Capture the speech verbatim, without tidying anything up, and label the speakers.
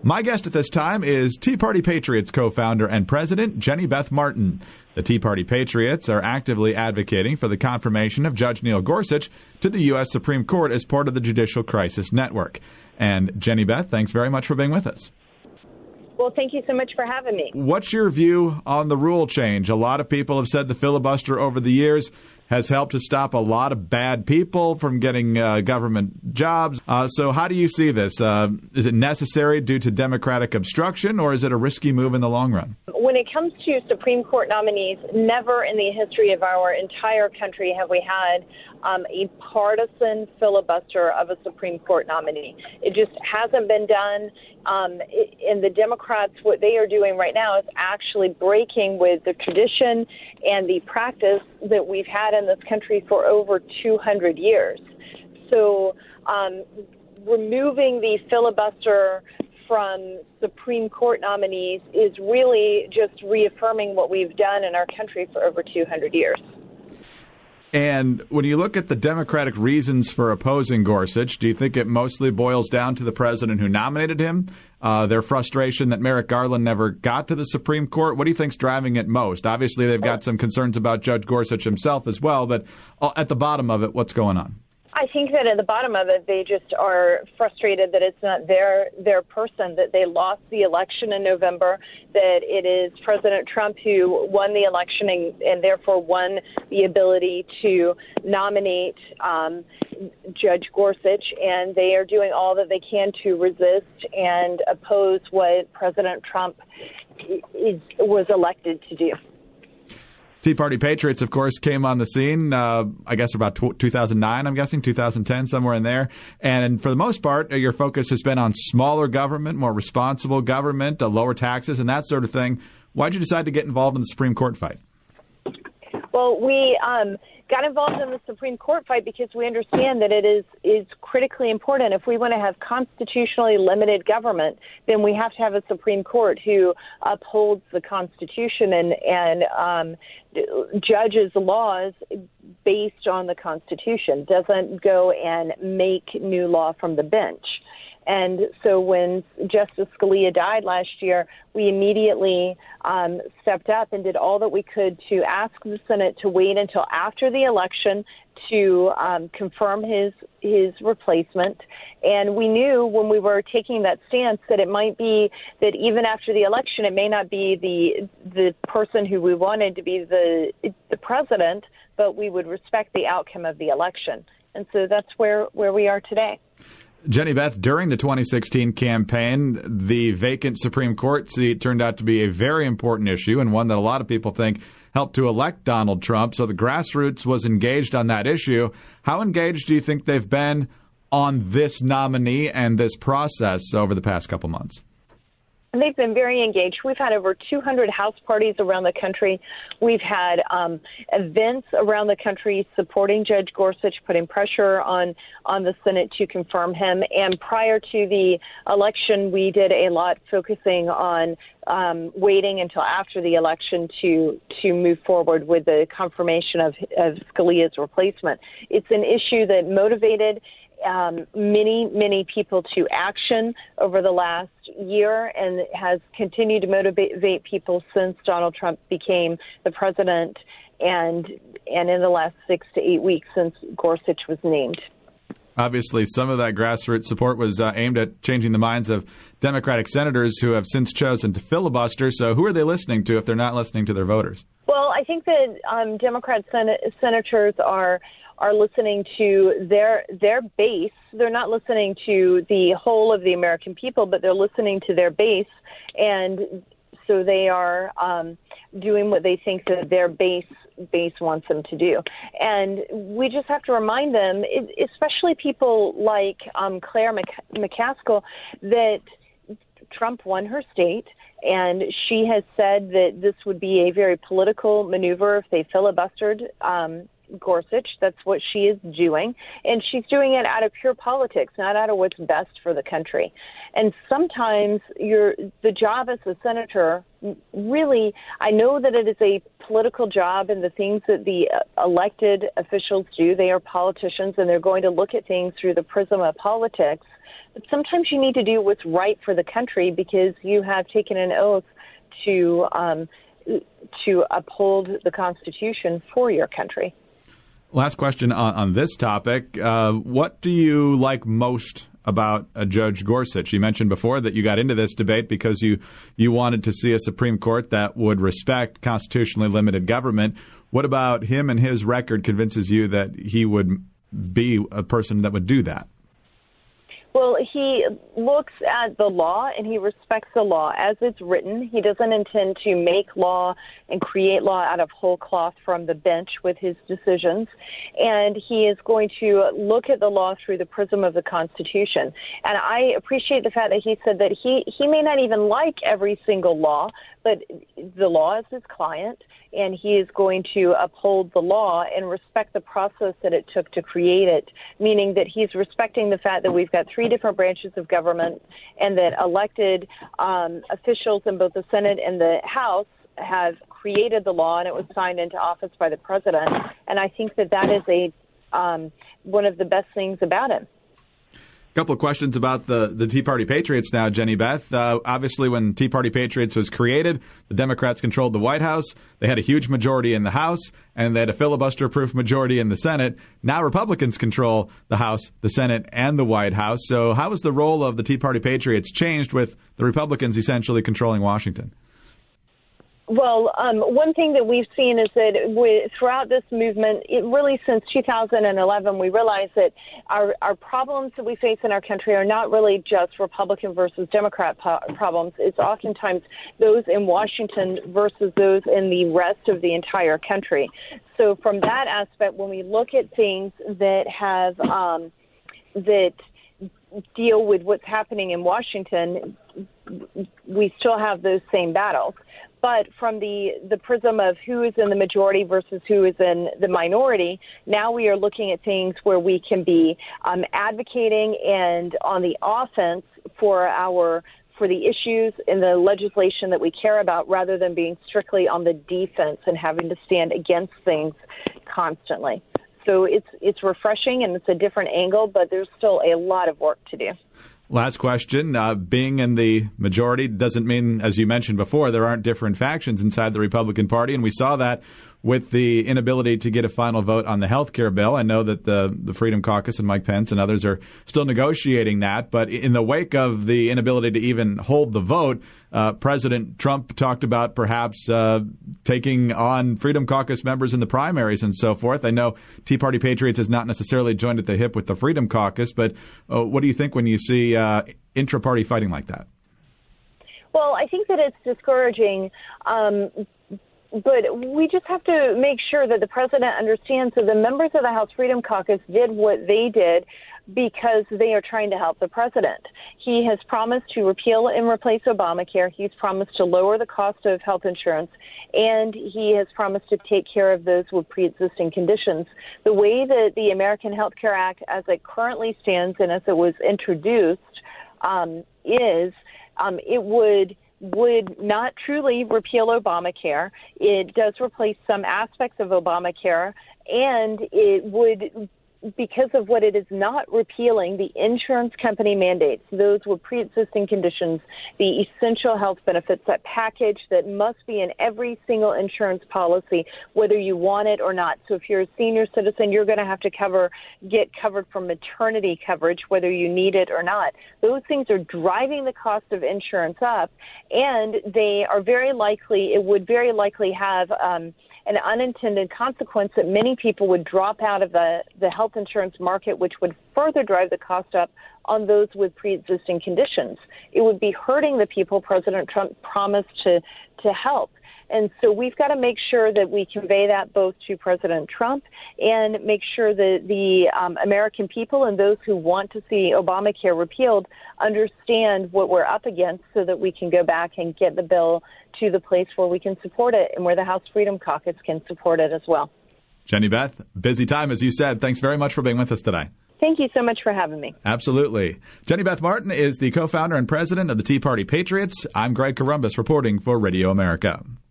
Speaker 1: My guest at this time is Tea Party Patriots co-founder and president Jenny Beth Martin. The Tea Party Patriots are actively advocating for the confirmation of Judge Neil Gorsuch to the U S Supreme Court as part of the Judicial Crisis Network. And Jenny Beth, thanks very much for being with us.
Speaker 2: Well, thank you so much for having me.
Speaker 1: What's your view on the rule change? A lot of people have said the filibuster over the years has helped to stop a lot of bad people from getting uh, government jobs. Uh, so how do you see this? Uh, is it necessary due to Democratic obstruction, or is it a risky move in the long run?
Speaker 2: When it comes to Supreme Court nominees, never in the history of our entire country have we had um, a partisan filibuster of a Supreme Court nominee. It just hasn't been done. Um, it, and the Democrats, what they are doing right now is actually breaking with the tradition and the practice that we've had in this country for over two hundred years. So um, removing the filibuster from Supreme Court nominees is really just reaffirming what we've done in our country for over two hundred years.
Speaker 1: And when you look at the Democratic reasons for opposing Gorsuch, do you think it mostly boils down to the president who nominated him, uh, their frustration that Merrick Garland never got to the Supreme Court? What do you think's driving it most? Obviously, they've got some concerns about Judge Gorsuch himself as well, but at the bottom of it, what's going on?
Speaker 2: I think that at the bottom of it, they just are frustrated that it's not their their person, that they lost the election in November, that it is President Trump who won the election and, and therefore won the ability to nominate um, Judge Gorsuch, and they are doing all that they can to resist and oppose what President Trump is, was elected to do.
Speaker 1: Tea Party Patriots, of course, came on the scene, uh, I guess, about two thousand nine, I'm guessing, two thousand ten, somewhere in there. And for the most part, your focus has been on smaller government, more responsible government, uh, lower taxes, and that sort of thing. Why did you decide to get involved in the Supreme Court fight?
Speaker 2: Well, we um, got involved in the Supreme Court fight because we understand that it is, is critically important. If we want to have constitutionally limited government, then we have to have a Supreme Court who upholds the Constitution and, and um, judges laws based on the Constitution, doesn't go and make new law from the bench. And so when Justice Scalia died last year, we immediately um, stepped up and did all that we could to ask the Senate to wait until after the election to um, confirm his his replacement. And we knew when we were taking that stance that it might be that even after the election, it may not be the the person who we wanted to be the the president, but we would respect the outcome of the election. And so that's where, where we are today.
Speaker 1: Jenny Beth, during the twenty sixteen campaign, the vacant Supreme Court seat turned out to be a very important issue and one that a lot of people think helped to elect Donald Trump. So the grassroots was engaged on that issue. How engaged do you think they've been on this nominee and this process over the past couple months?
Speaker 2: They've been very engaged. We've had over two hundred house parties around the country. We've had um, events around the country supporting Judge Gorsuch, putting pressure on, on the Senate to confirm him. And prior to the election, we did a lot focusing on um, waiting until after the election to to move forward with the confirmation of, of Scalia's replacement. It's an issue that motivated Um, many, many people to action over the last year and has continued to motivate people since Donald Trump became the president and and in the last six to eight weeks since Gorsuch was named.
Speaker 1: Obviously, some of that grassroots support was uh, aimed at changing the minds of Democratic senators who have since chosen to filibuster. So who are they listening to if they're not listening to their voters?
Speaker 2: Well, I think that um, Democrat sen- senators are are listening to their their base. They're not listening to the whole of the American people, but they're listening to their base. And so they are um, doing what they think that their base base wants them to do. And we just have to remind them, especially people like um, Claire Mc- McCaskill, that Trump won her state. And she has said that this would be a very political maneuver if they filibustered um, Gorsuch. That's what she is doing. And she's doing it out of pure politics, not out of what's best for the country. And sometimes you're, the job as a senator, really, I know that it is a political job and the things that the elected officials do, they are politicians and they're going to look at things through the prism of politics. but sometimes you need to do what's right for the country because you have taken an oath to um, to uphold the Constitution for your country.
Speaker 1: Last question on, on this topic. Uh, what do you like most about uh, Judge Gorsuch? You mentioned before that you got into this debate because you, you wanted to see a Supreme Court that would respect constitutionally limited government. What about him and his record convinces you that he would be a person that would do that?
Speaker 2: Well, he looks at the law and he respects the law as it's written. He doesn't intend to make law and create law out of whole cloth from the bench with his decisions. And he is going to look at the law through the prism of the Constitution. And I appreciate the fact that he said that he, he may not even like every single law, but the law is his client, and he is going to uphold the law and respect the process that it took to create it, meaning that he's respecting the fact that we've got three different branches of government and that elected um, officials in both the Senate and the House have created the law, and it was signed into office by the president. And I think that that is a um, one of the best things about him.
Speaker 1: A couple of questions about the, the Tea Party Patriots now, Jenny Beth. Uh, obviously, when Tea Party Patriots was created, the Democrats controlled the White House. They had a huge majority in the House, and they had a filibuster-proof majority in the Senate. Now Republicans control the House, the Senate, and the White House. So how has the role of the Tea Party Patriots changed with the Republicans essentially controlling Washington?
Speaker 2: Well, um, one thing that we've seen is that we, throughout this movement, it really since two thousand eleven, we realized that our, our problems that we face in our country are not really just Republican versus Democrat po- problems. It's oftentimes those in Washington versus those in the rest of the entire country. So from that aspect, when we look at things that have um, that deal with what's happening in Washington, we still have those same battles. But from the, the prism of who is in the majority versus who is in the minority, now we are looking at things where we can be um, advocating and on the offense for our for the issues in the legislation that we care about, rather than being strictly on the defense and having to stand against things constantly. So it's it's refreshing and it's a different angle, but there's still a lot of work to do.
Speaker 1: Last question. Uh, being in the majority doesn't mean, as you mentioned before, there aren't different factions inside the Republican Party, and we saw that with the inability to get a final vote on the health care bill. I know that the, the Freedom Caucus and Mike Pence and others are still negotiating that, but in the wake of the inability to even hold the vote, uh, President Trump talked about perhaps uh, taking on Freedom Caucus members in the primaries and so forth. I know Tea Party Patriots has not necessarily joined at the hip with the Freedom Caucus, but uh, what do you think when you see uh, intra-party fighting like that?
Speaker 2: Well, I think that it's discouraging. Um, But we just have to make sure that the president understands that the members of the House Freedom Caucus did what they did because they are trying to help the president. He has promised to repeal and replace Obamacare. He's promised to lower the cost of health insurance, and he has promised to take care of those with pre-existing conditions. The way that the American Health Care Act, as it currently stands and as it was introduced, um, is um, it would would not truly repeal Obamacare. It does replace some aspects of Obamacare, and it would, because of what it is not repealing, the insurance company mandates, those with pre-existing conditions, the essential health benefits, that package that must be in every single insurance policy, whether you want it or not. So if you're a senior citizen, you're going to have to cover, get covered for maternity coverage, whether you need it or not. Those things are driving the cost of insurance up, and they are very likely, it would very likely have um, an unintended consequence that many people would drop out of the, the health insurance market, which would further drive the cost up on those with pre-existing conditions. It would be hurting the people President Trump promised to, to help. And so we've got to make sure that we convey that both to President Trump and make sure that the um, American people and those who want to see Obamacare repealed understand what we're up against so that we can go back and get the bill to the place where we can support it and where the House Freedom Caucus can support it as well.
Speaker 1: Jenny Beth, busy time, as you said. Thanks very much for being with us today.
Speaker 2: Thank you so much for having me.
Speaker 1: Absolutely. Jenny Beth Martin is the co-founder and president of the Tea Party Patriots. I'm Greg Corombos reporting for Radio America.